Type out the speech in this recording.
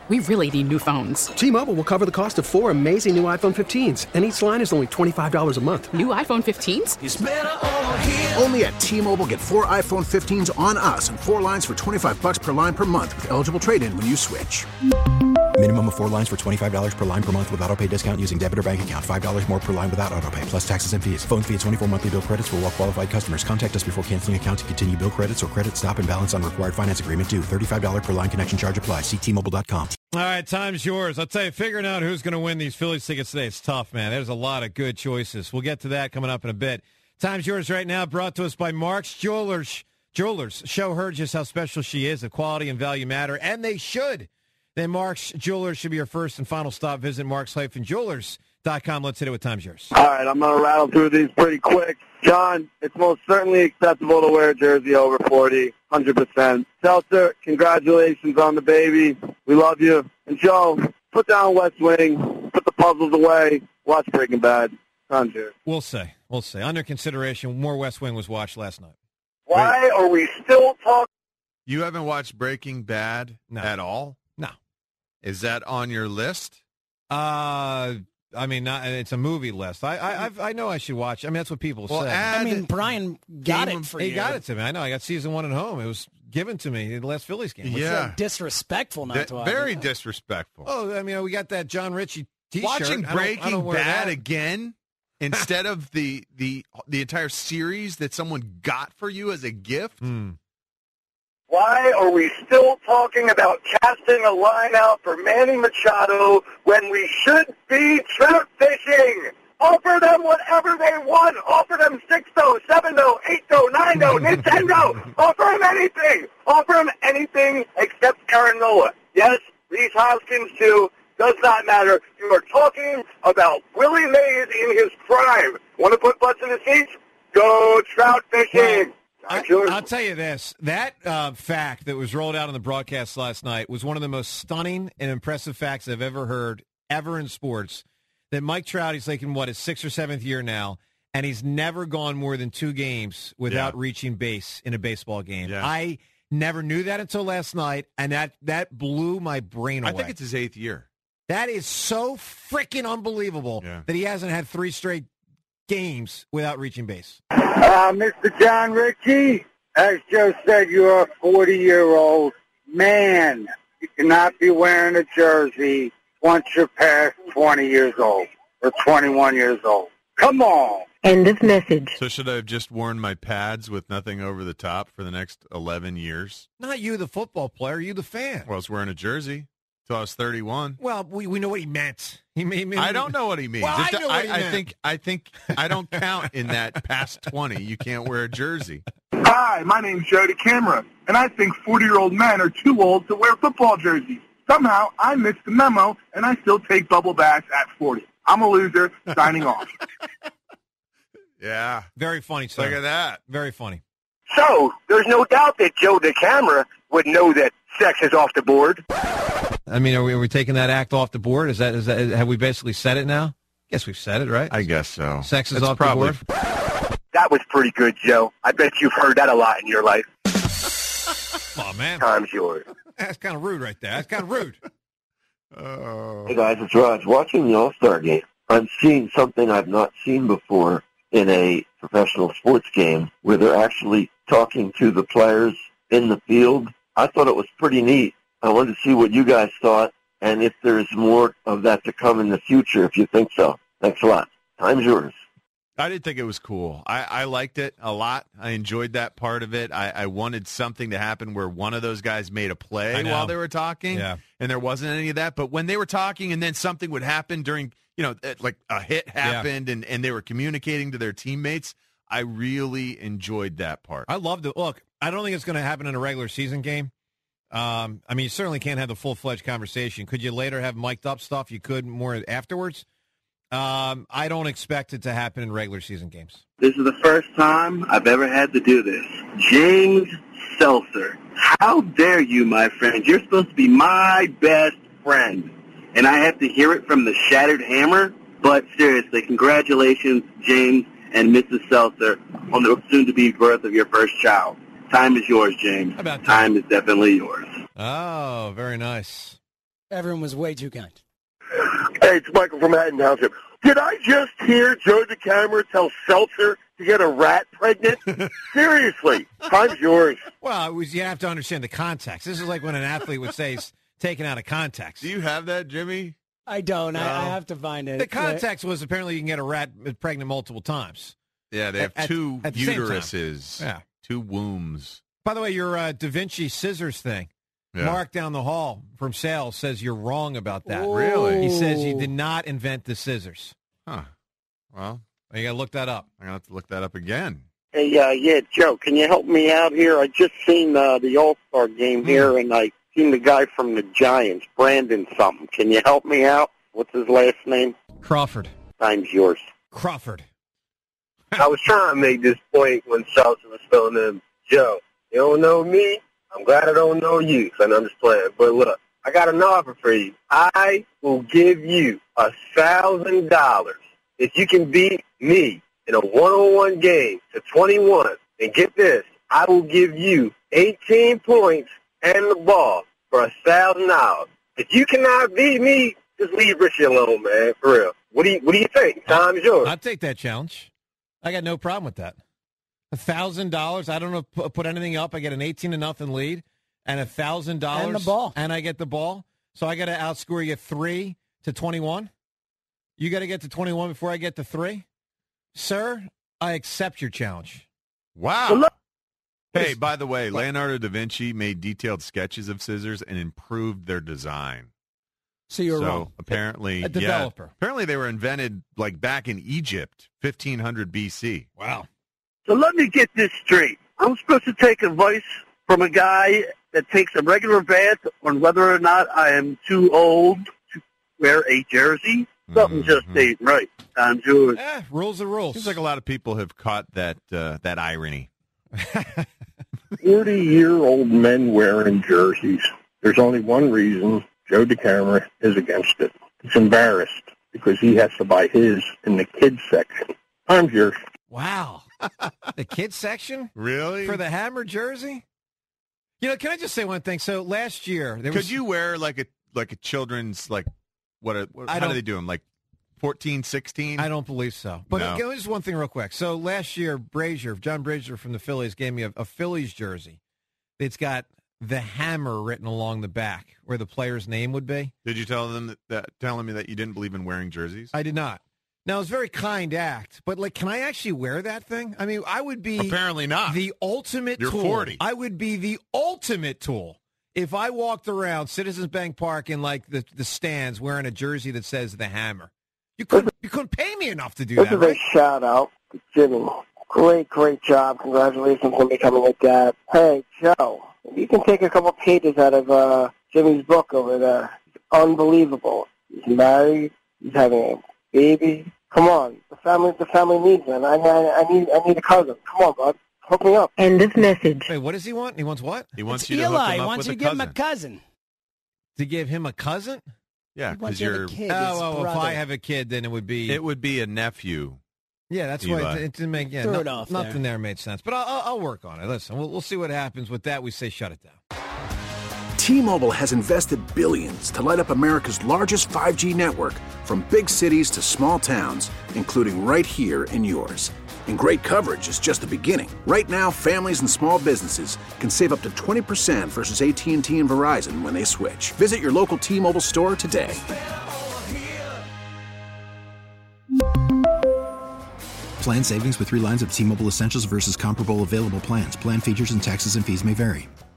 We really need new phones. T-Mobile will cover the cost of 4 amazing new iPhone 15s, and each line is only $25 a month. New iPhone 15s? It's better over here. Only at T-Mobile, get 4 iPhone 15s on us and 4 lines for $25 per line per month with eligible trade-in when you switch. Minimum of 4 lines for $25 per line per month with autopay discount using debit or bank account. $5 more per line without autopay, plus taxes and fees. Phone fee at 24 monthly bill credits for well-qualified customers. Contact us before canceling account to continue bill credits or credit stop and balance on required finance agreement due. $35 per line connection charge applies. See T-Mobile.com. All right, time's yours. I'll tell you, figuring out who's going to win these Phillies tickets today is tough, man. There's a lot of good choices. We'll get to that coming up in a bit. Time's yours right now, brought to us by Mark's Jewelers. Show her just how special she is. The quality and value matter, and they should. Then Mark's Jewelers should be your first and final stop. Visit marks-jewelers.com. Let's hit it with Time's yours. All right, I'm going to rattle through these pretty quick. John, it's most certainly acceptable to wear a jersey over 40, 100%. Seltzer, congratulations on the baby. We love you. And Joe, put down West Wing, put the puzzles away, watch Breaking Bad. Time's yours. We'll say. Under consideration, more West Wing was watched last night. Why are we still talking? You haven't watched Breaking Bad at all? No. Is that on your list? I mean, it's a movie list. I know I should watch. I mean, that's what people say. I mean, Brian got it for you. He got it to me. I know. I got season 1 at home. It was given to me in the last Phillies game. It's so disrespectful not to watch. Very disrespectful. Oh, I mean, we got that John Ritchie T-shirt. Watching Breaking Bad again instead of the entire series that someone got for you as a gift. Why are we still talking about casting a line out for Manny Machado when we should be trout fishing? Offer them whatever they want. Offer them 6-0, 7-0, 8-0, 9-0, Nintendo. Offer them anything. Offer them anything except Aaron Nola. Yes, Reese Hoskins too. Does not matter. You are talking about Willie Mays in his prime. Want to put butts in the seats? Go trout fishing. I'll tell you this. That fact that was rolled out on the broadcast last night was one of the most stunning and impressive facts I've ever heard, ever in sports, that Mike Trout, he's like in, his 6th or 7th year now, and he's never gone more than 2 games without reaching base in a baseball game. Yeah. I never knew that until last night, and that blew my brain away. I think it's his 8th year. That is so freaking unbelievable that he hasn't had 3 straight games without reaching base. Mr. John Ritchie, as Joe said, you're a 40-year-old man. You cannot be wearing a jersey once you're past 20 years old or 21 years old. Come on. End of message. So should I have just worn my pads with nothing over the top for the next 11 years? Not you, the football player. You, the fan. Well, I was wearing a jersey till I was 31. Well, we know what he meant. I don't know what he means. Well, I know what he meant. I think I don't count in that past 20. You can't wear a jersey. Hi, my name's Jody Camera, and I think 40-year-old men are too old to wear football jerseys. Somehow, I missed the memo, and I still take bubble baths at 40. I'm a loser, signing off. Yeah. Very funny, sir. Look at that. Very funny. So, there's no doubt that Joe DeCamera would know that sex is off the board. I mean, are we taking that act off the board? Is that have we basically said it now? Guess we've said it, right? I guess so. Sex is off the board? That was pretty good, Joe. I bet you've heard that a lot in your life. Oh, man. Time's yours. That's kind of rude right there. That's kind of rude. Hey, guys, it's Raj. Watching the All-Star game, I'm seeing something I've not seen before in a professional sports game where they're actually talking to the players in the field. I thought it was pretty neat. I wanted to see what you guys thought and if there's more of that to come in the future, if you think so. Thanks a lot. Time's yours. I did think it was cool. I liked it a lot. I enjoyed that part of it. I wanted something to happen where one of those guys made a play while they were talking, and there wasn't any of that. But when they were talking and then something would happen during, like a hit happened and they were communicating to their teammates, I really enjoyed that part. I loved it. Look, I don't think it's going to happen in a regular season game. I mean, you certainly can't have the full-fledged conversation. Could you later have mic'd up stuff? You could more afterwards. I don't expect it to happen in regular season games. This is the first time I've ever had to do this. James Seltzer, how dare you, my friend? You're supposed to be my best friend. And I have to hear it from the Shattered Hammer? But seriously, congratulations, James and Mrs. Seltzer, on the soon-to-be birth of your first child. Time is yours, James. How about that? Time is definitely yours. Oh, very nice. Everyone was way too kind. Hey, it's Michael from Hatton Township. Did I just hear Joe DeCamera tell Seltzer to get a rat pregnant? Seriously, time's yours. Well, you have to understand the context. This is like when an athlete would say he's taken out of context. Do you have that, Jimmy? I don't. No. I have to find it. The context was apparently you can get a rat pregnant multiple times. Yeah, they have two uteruses, two wombs. By the way, your Da Vinci scissors thing. Yeah. Mark down the hall from sales says you're wrong about that. Ooh. Really? He says you did not invent the scissors. Huh. Well, you got to look that up. I'm going to have to look that up again. Hey, Joe, can you help me out here? I just seen the All-Star game here, and I seen the guy from the Giants, Brandon something. Can you help me out? What's his last name? Crawford. Time's yours. Crawford. I was trying to make this point when Seltzer was filling in. Joe, you don't know me? I'm glad I don't know you, and I'm just playing. But look, I got an offer for you. I will give you $1,000 if you can beat me in a one-on-one game to 21. And get this, I will give you 18 points and the ball for $1,000. If you cannot beat me, just leave Richie alone, man. For real. What do you think? Time's yours. I'll take that challenge. I got no problem with that. $1,000. I don't know, put anything up. I get an 18-0 lead and $1,000 and the ball, and I get the ball. So I got to outscore you 3-21. You got to get to 21 before I get to 3, sir. I accept your challenge. Wow. Hey, by the way, Leonardo da Vinci made detailed sketches of scissors and improved their design. So you're wrong. Apparently, a developer. Apparently, they were invented like back in Egypt, 1500 BC. Wow. So let me get this straight. I'm supposed to take advice from a guy that takes a regular bath on whether or not I am too old to wear a jersey? Something just ain't right. Time's yours. Rules are rules. Seems like a lot of people have caught that irony. 40-year-old men wearing jerseys. There's only one reason Joe DeCamera is against it. He's embarrassed because he has to buy his in the kids section. Time's yours. Wow. The kids section? Really? For the Hammer jersey? You know, can I just say one thing? So last year, could you wear like a children's how do they do them? Like 14, 16? I don't believe so. But just one thing real quick. So last year, John Brazier from the Phillies gave me a Phillies jersey. It's got the Hammer written along the back where the player's name would be. Did you tell them telling me that you didn't believe in wearing jerseys? I did not. Now, it's a very kind act, but can I actually wear that thing? I mean, I would be apparently not the ultimate You're tool. 40. I would be the ultimate tool if I walked around Citizens Bank Park in the stands wearing a jersey that says the Hammer. You couldn't pay me enough to do that. This is a shout out to Jimmy. Great job. Congratulations on becoming a dad. Hey, Joe, you can take a couple pages out of Jimmy's book over there. It's unbelievable. He's married. He's having a baby. Come on, the family needs him. I need a cousin. Come on, bud, hook me up. End of message. Wait, what does he want? He wants what? He wants it's you to Eli. hook him up He wants with you to give him a cousin. To give him a cousin? Yeah, because you're. If I have a kid, then it would be a nephew. Yeah, that's why it didn't make. Yeah, Throw it off nothing there made sense. But I'll work on it. Listen, we'll see what happens with that. We say shut it down. T-Mobile has invested billions to light up America's largest 5G network, from big cities to small towns, including right here in yours. And great coverage is just the beginning. Right now, families and small businesses can save up to 20% versus AT&T and Verizon when they switch. Visit your local T-Mobile store today. Plan savings with 3 lines of T-Mobile Essentials versus comparable available plans. Plan features and taxes and fees may vary.